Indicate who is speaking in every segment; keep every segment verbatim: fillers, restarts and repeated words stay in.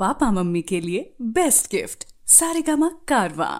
Speaker 1: Papa mummy के लिए best gift Saregama कारवां।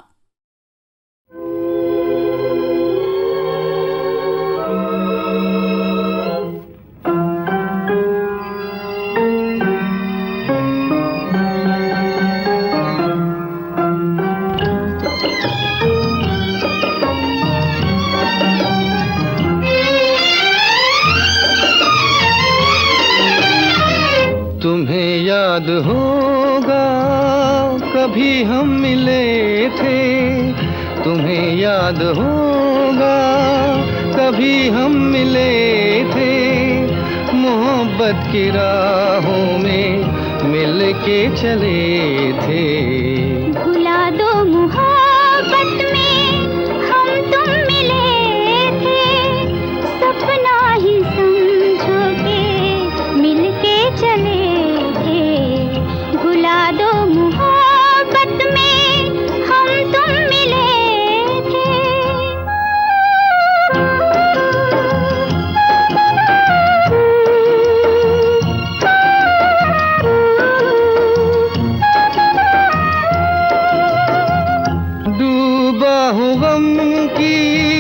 Speaker 2: तुम्हें याद होगा कभी हम मिले थे, तुम्हें याद होगा कभी हम मिले थे, मोहब्बत की राहों में मिल के चले थे।
Speaker 3: भुला दो मोहब्बत में हम तुम मिले थे, सपना ही समझो के मिल के चले थे। भुला दो मोहब्बत में हम तुम मिले थे।
Speaker 2: डूबा हूँ गम की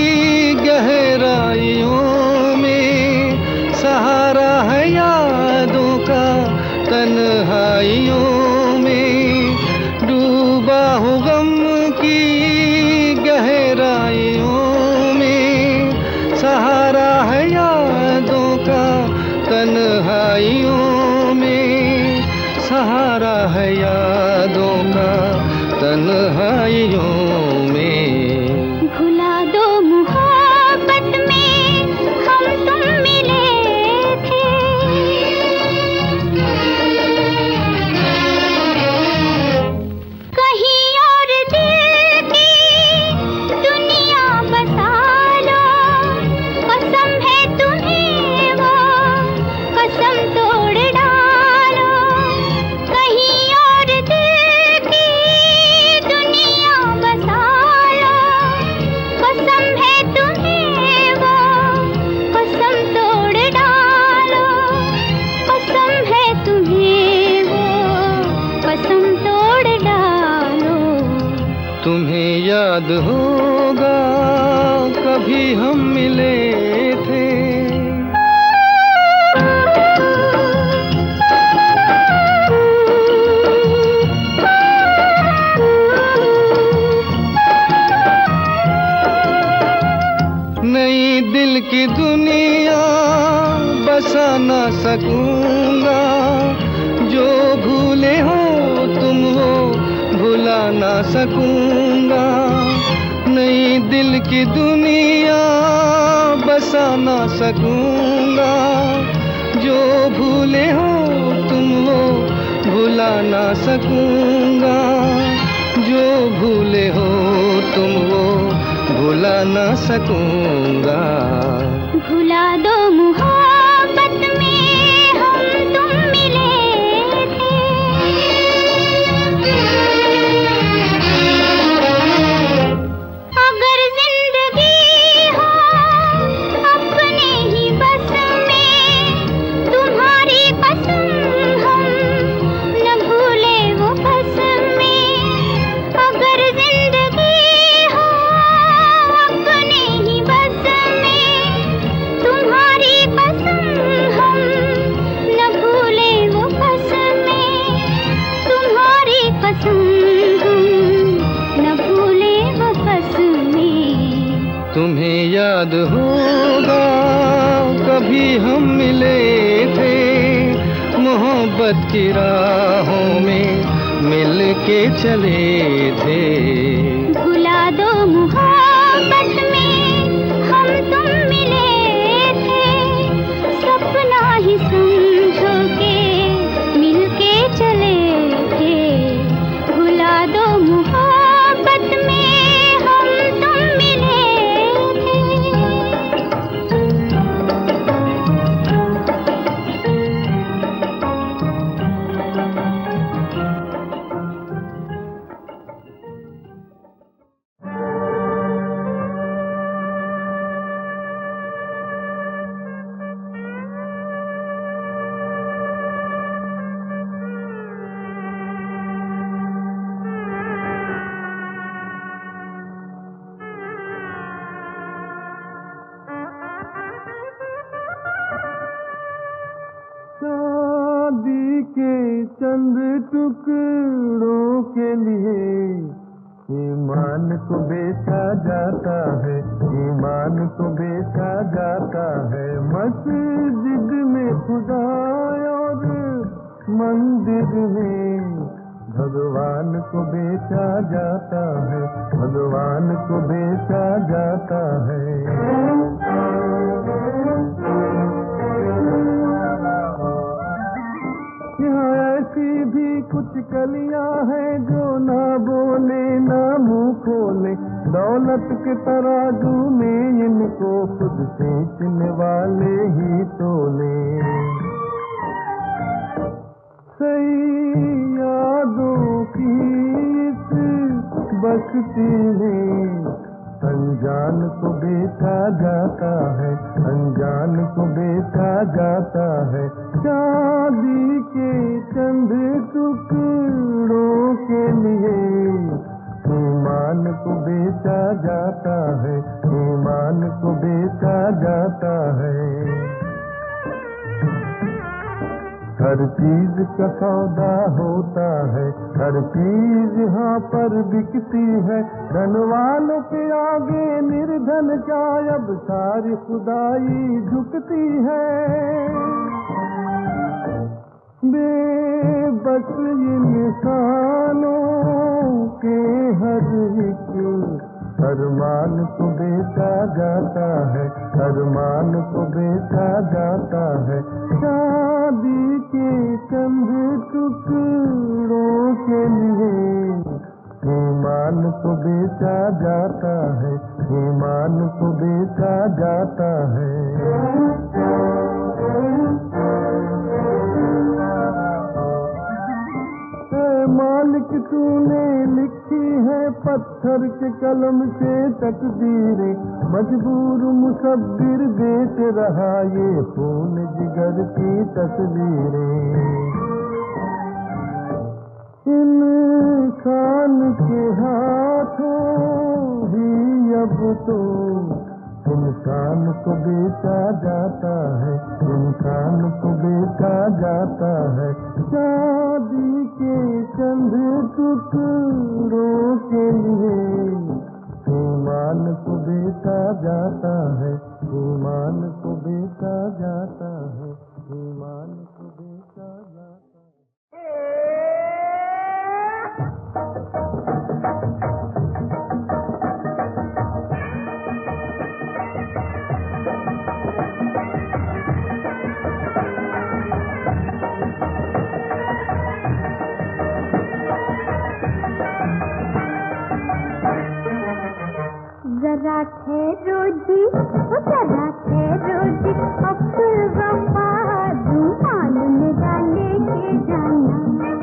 Speaker 2: गहराइयों में, सहारा है यादों का तन्हाइयों में। डूबा हूँ गम की गहराइयों में, सहारा है यादों का तन्हाइयों में, सहारा है यादों का तन्हाइयों में।
Speaker 3: भुला दो मोहब्बत में हम तुम मिले थे। कहीं और दिल की दुनिया बसा लो, कसम है तुम्हें वो कसम तोड़ डालो। कहीं और दिल की दुनिया बसा लो, कसम है तुम्हें वो कसम तोड़ डालो। कसम है तुम्हें वो कसम तोड़ डालो।
Speaker 2: तुम्हें याद होगा कभी हम मिले थे। नई दिल की दुनिया बसा ना सकूंगा, जो भूले हो तुम वो भुला ना सकूंगा। नई दिल की दुनिया बसा ना सकूंगा, जो भूले हो तुम वो भुला ना सकूंगा। जो भूले हो तुम वो भुला ना सकूंगा।
Speaker 3: भुला दो मोहब्बत में हम तुम मिले थे। अगर जिंदगी हो अपने ही बस में, तुम्हारी कसम हम न भूले वो कसमें। अगर जिंदगी हो अपने ही बस में, तुम्हारी कसम हम न भूले वो कसमें। तुम्हारी कसम हम न भूले वो कसमें।
Speaker 2: तुम्हें याद होगा कभी हम मिले थे, मोहब्बत की राहों में मिल के चले थे।
Speaker 3: भुला दो मोहब्बत में हम तुम मिले थे, सपना ही समझो के मिल के चले थे। भुला दो मोहब्बत में हम तुम मिले थे।
Speaker 2: चंद टुकड़ों के लिए ईमान को बेचा जाता है, ईमान को बेचा जाता है। मस्जिद में खुदा और मंदिर में भगवान को बेचा जाता है, भगवान को बेचा जाता है। यहाँ ऐसी भी कुछ कलियां हैं जो ना बोले ना मुंह खोले, दौलत के तराजू में इनको खुद बेचने वाले ही तोले। सही यादों की इस बस्ती में अनजान को बेचा जाता है, अनजान को बेचा जाता है। चांदी के चंद टुकड़ों के लिए ईमान को बेचा जाता है, ईमान को बेचा जाता है। हर चीज का सौदा होता है, हर चीज यहाँ पर बिकती है। धन वालों के आगे निर्धन क्या अब सारी खुदाई झुकती है। बेबस इंसानों के हर एक अरमान को बेचा जाता है, अरमान को बेचा जाता है। चांदी के चंद टुकड़ों के लिए ईमान को बेचा जाता है, ईमान को बेचा जाता है। मालिक तूने लिखी है पत्थर के कलम से तकदीरें, मजबूर मुसब्बिर बेच रहा ये खून जिगर की तस्वीरें। इंसान के हाथों ही अब तो इंसान को बेचा जाता है, इंसान को बेचा जाता है। चांदी के चंद टुकड़ों के लिए ईमान को बेचा जाता है, ईमान को बेचा जाता है, ईमान को बेचा जाता है।
Speaker 3: जरा ठहरो जी, जरा ठहरो जी, अब्दुल गफ्फार रुमाल मेरा लेके जाना।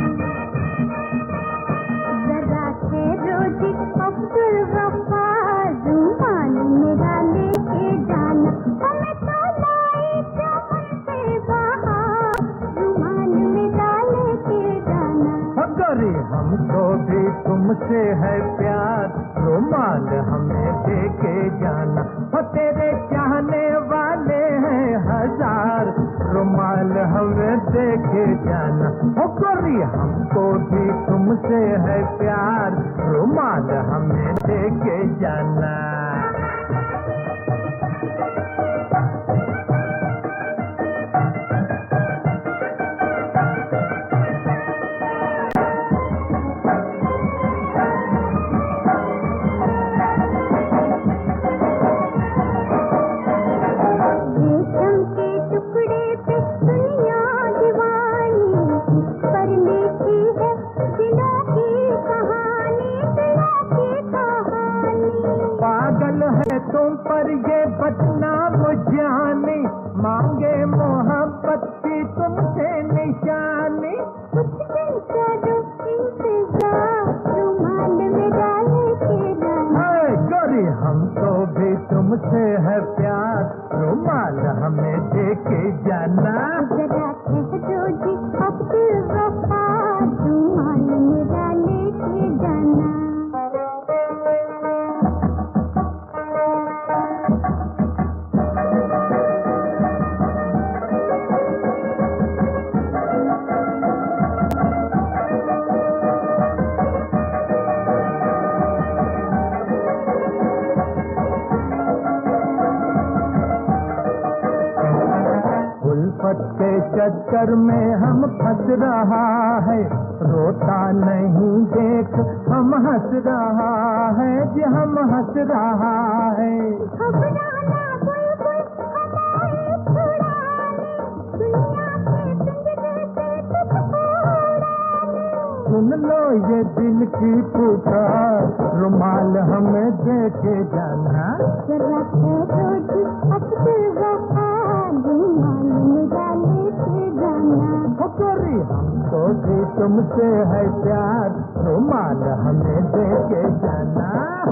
Speaker 3: जरा ठहरो जी, अब्दुल गफ्फार रुमाल मेरा लेके जाना। हमें तो लाई चमन से बाहर रुमाल मेरा लेके जाना।
Speaker 2: अगर हमको भी तुमसे है प्यार रुमाल हमें देके जाना। हो तेरे चाहने वाले हैं हजार रुमाल हमें देके जाना। हो गोरी हमको भी तुमसे है प्यार रुमाल हमें देके जाना। तुम पर ये बदनाम जाने मांगे मोहब्बत की तुमसे निशानी।
Speaker 3: कुछ दिन करो इंतजार रुमाल में डाले के जाना।
Speaker 2: गोरी हमको भी तुमसे है प्यार रुमाल हमें देके जाना।
Speaker 3: जरा ठहरो जी, अब्दुल गफ्फार रुमाल में डाले के जाना।
Speaker 2: चक्कर में हम फंस रहा है, रोता नहीं देख हम हंस रहा है जी हम हंस रहा है।
Speaker 3: घबराना बुलबुल हमारे छुड़ाने, दुनिया के पिंजरे से तुझको उड़ाने।
Speaker 2: सुन लो ये दिल की पुकार, रुमाल हमें दे के जाना।
Speaker 3: जरा ठहरो जी अब्दुल गफ्फार, रुमाल मेरा लेके जाना।
Speaker 2: ओ गोरी हमको भी तुमसे है प्यार, रुमाल हमें दे के जाना।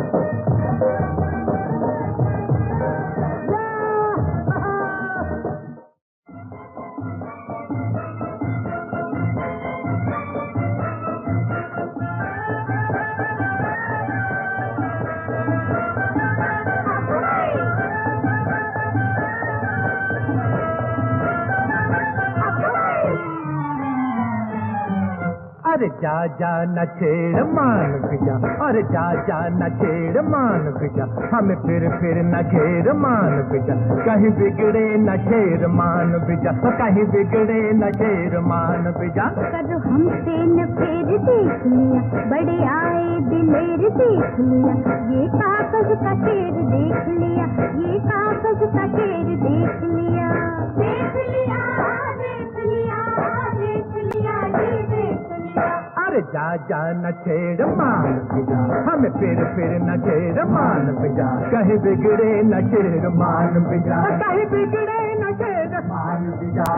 Speaker 2: अरे जा जा न छेड़ मान पिजा, अरे जा जा न छेड़ मान पिजा, हमें फिर फिर न घेर मान पिजा, कहीं बिगड़े न शेर मान पिजा, कहीं बिगड़े न शेर मान पिजा।
Speaker 3: करो हमसे न फेर देख लिया, बड़े आए दिलेर देख लिया, ये कागज का शेर देख लिया, ये कागज का शेर देख लिया। देख लिया देख लिया देख लिया ये देख लिया।
Speaker 2: अरे जा जा न छेड़ मान पिजा, हमें फिर फिर न घेर मान पिजा, कहीं बिगड़े न शेर मान पिजा, कहीं बिगड़े न शेर मान पिजा।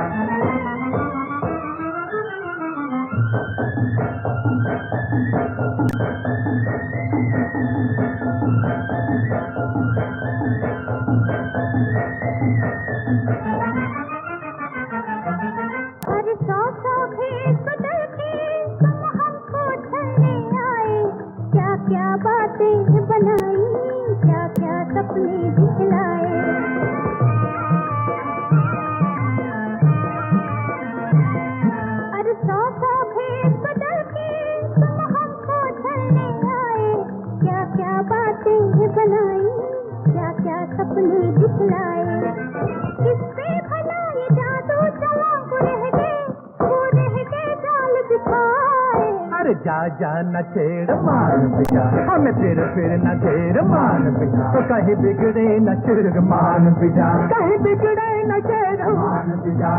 Speaker 3: अरे सौ सौ भेष बदल के तुम हमको छलने आए, क्या क्या बातें बनाई, क्या क्या सपने दिखलाए। अरे सौ सौ भेष बदल के तुम हमको छलने आए, क्या क्या बातें बनाई, क्या क्या सपने दिखलाए। किस पे भला ये जादू चला, वो रह गए वो रह गए जाल बिछाए।
Speaker 2: अरे जा जा न छेड़ मान पिजा, हमें फिर फिर न घेर मान पिजा, तो कहीं बिगड़े न शेर मान पिजा, कहीं बिगड़े न शेर मान पिजा।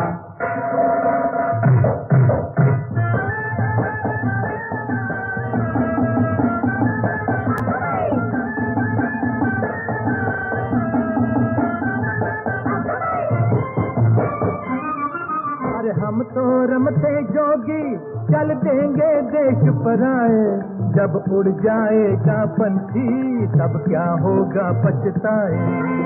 Speaker 2: अरे हम तो रमते जोगी चल देंगे देश पराए, जब उड़ जाएगा पंछी तब क्या होगा पछताए।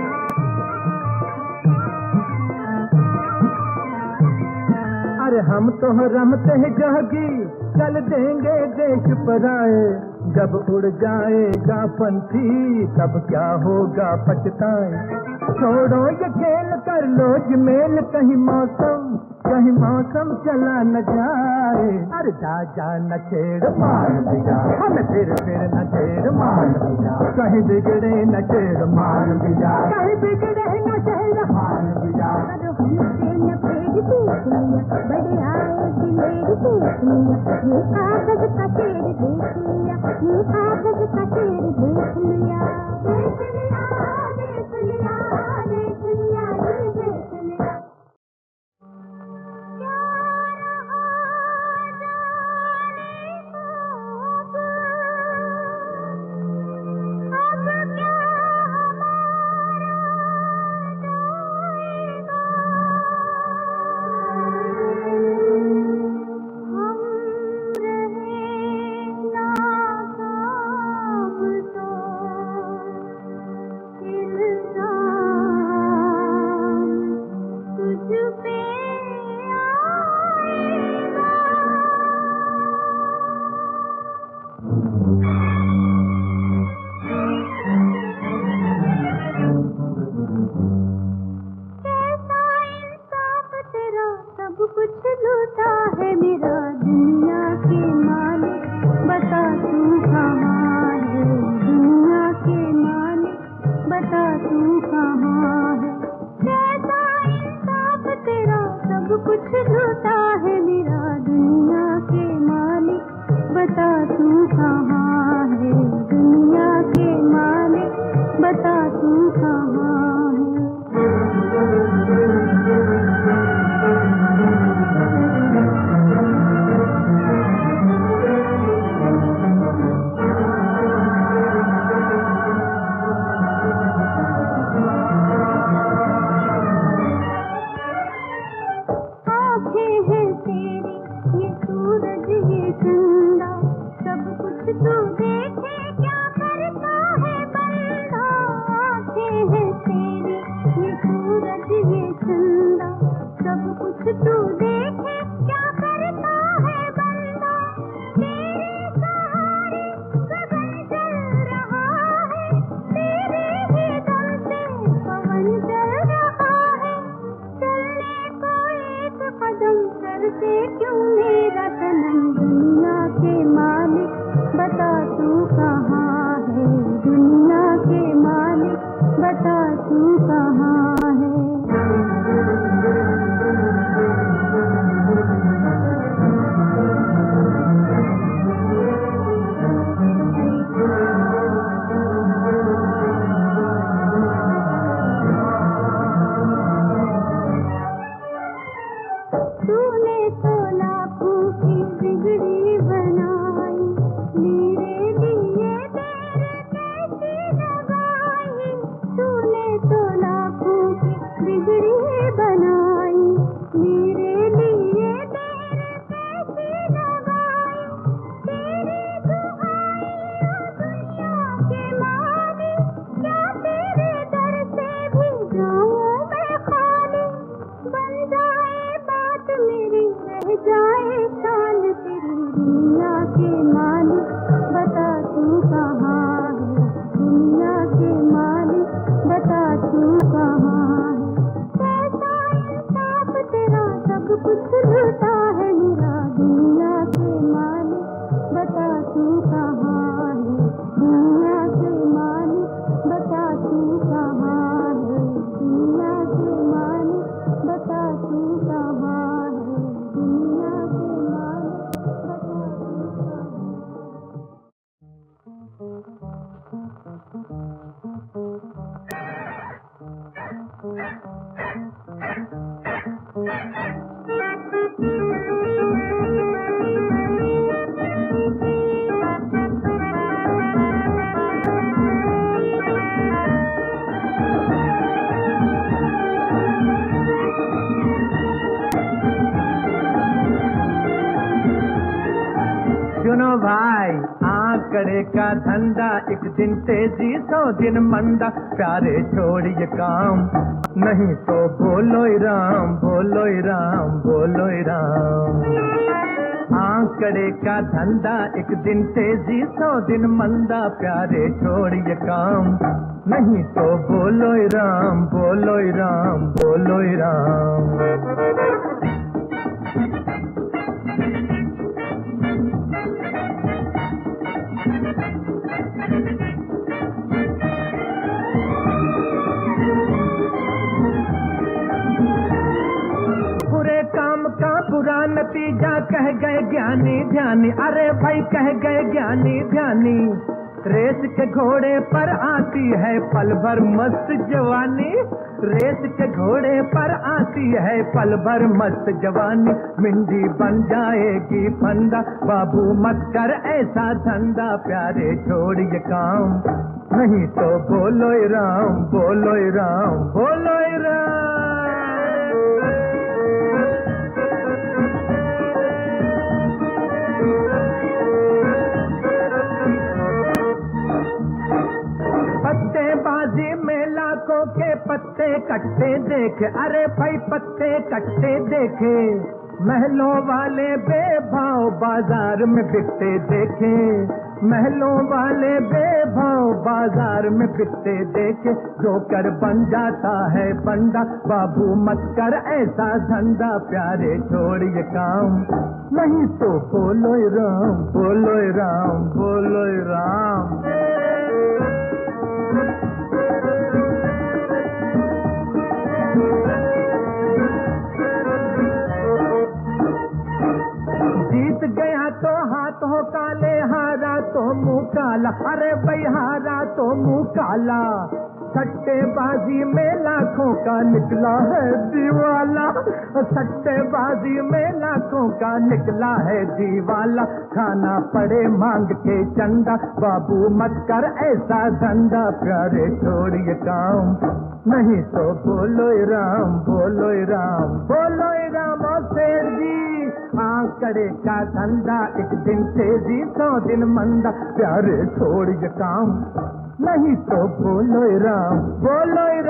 Speaker 2: अरे हम तो रमते जोगी चल देंगे देश पराए, जब उड़ जाएगा पंछी तब क्या होगा पछताए। छोड़ो ये खेल कर लो जमेल, कहीं मौसम कहीं मौसम चला न जाए। अरे जा जा न छेड़ मान पिजा, हमें फिर फिर न छेड़ मान पिजा, कहीं बिगड़े न शेर मान पिजा, कहीं बिगड़े न शेर मान पिजा।
Speaker 3: करो हमसे न फेर देख लिया, बड़े आए दिलेर देख लिया, ये कागज का शेर देख लिया, ये कागज का शेर देख लिया। देख लिया देख लिया देख लिया ये देख लिया। क्या रहा जाने को अब, अब क्या हमारा जाएगा। हम रहे नाकाम तो के मालिक बता तू कहाँ है, दुनिया के मालिक बता तू कहाँ है। कैसा इंसाफ तेरा, सब कुछ लूटा है मेरा, दुनिया के मालिक बता तू कहाँ है, दुनिया के मालिक बता तू कहाँ है, दुनिया के मालिक बता तू कहाँ है, दुनिया के मालिक बता
Speaker 2: सुनो भाई, आंकड़े का धंधा, एक दिन तेजी सौ दिन मंदा, प्यारे छोड़िए काम, नहीं तो बोलो ही राम, बोलो ही राम, बोलो ही राम। आंकड़े का धंधा, एक दिन तेजी सौ दिन मंदा, प्यारे छोड़िए काम, नहीं तो बोलो ही राम, बोलो ही राम, बोलो ही राम। बुरा नतीजा कह गए ज्ञानी ध्यानी, अरे भाई कह गए ज्ञानी ध्यानी, रेस के घोड़े पर आती है पल भर मस्त जवानी, रेस के घोड़े पर आती है पल भर मस्त जवानी, मिंडी बन जाएगी फंदा, बाबू मत कर ऐसा धंधा, प्यारे छोड़िए काम, नहीं तो बोलो ही राम, बोलो ही राम, बोलो ही राम। पत्तेबाजी में लाखों के पत्ते कट्टे देखे, अरे भाई पत्ते कट्टे देखे, महलों वाले बेभाव बाजार में बिकते देखे, महलों वाले बेभाव बाजार में बिकते देखे, जोकर बन जाता है बंदा, बाबू मत कर ऐसा धंधा, प्यारे छोड़िए काम, नहीं तो बोलो ही राम, बोलो ही राम, बोलो ही राम। जीत गया तो हाथ हो काले, हारा तो मुंह काला, अरे भाई हारा तो मुंह काला, सट्टेबाजी में लाखों का निकला है दीवाला, सट्टेबाजी में लाखों का निकला है दीवाला, खाना पड़े मांग के चंदा, बाबू मत कर ऐसा धंधा, प्यारे छोड़िए काम, नहीं तो बोलो ही राम, बोलो ही राम, बोलो ही राम। और शेर जी, आंकड़े का धंधा, एक दिन तेजी सौ दिन मंदा, प्यारे छोड़िए काम, नहीं तो बोलो ही राम, बोलो ही